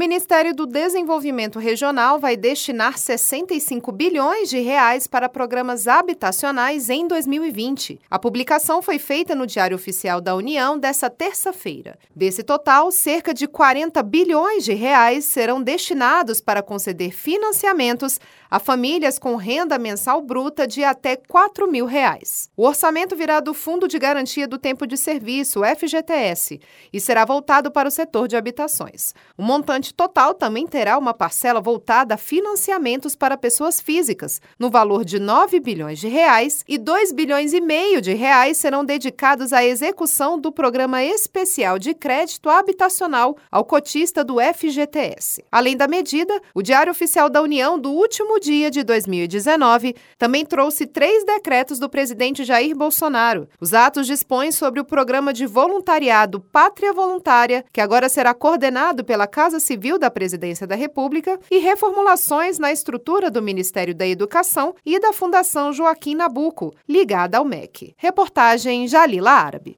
Ministério do Desenvolvimento Regional vai destinar 65 bilhões de reais para programas habitacionais em 2020. A publicação foi feita no Diário Oficial da União desta terça-feira. Desse total, cerca de 40 bilhões de reais serão destinados para conceder financiamentos a famílias com renda mensal bruta de até R$ 4.000. O orçamento virá do Fundo de Garantia do Tempo de Serviço, FGTS, e será voltado para o setor de habitações. O montante total também terá uma parcela voltada a financiamentos para pessoas físicas, no valor de R$ 9 bilhões de reais, e R$ 2,5 bilhões de reais serão dedicados à execução do Programa Especial de Crédito Habitacional ao cotista do FGTS. Além da medida, o Diário Oficial da União do último dia de 2019 também trouxe 3 decretos do presidente Jair Bolsonaro. Os atos dispõem sobre o programa de voluntariado Pátria Voluntária, que agora será coordenado pela Casa Civil da Presidência da República, e reformulações na estrutura do Ministério da Educação e da Fundação Joaquim Nabuco, ligada ao MEC. Reportagem Jalila Árabe.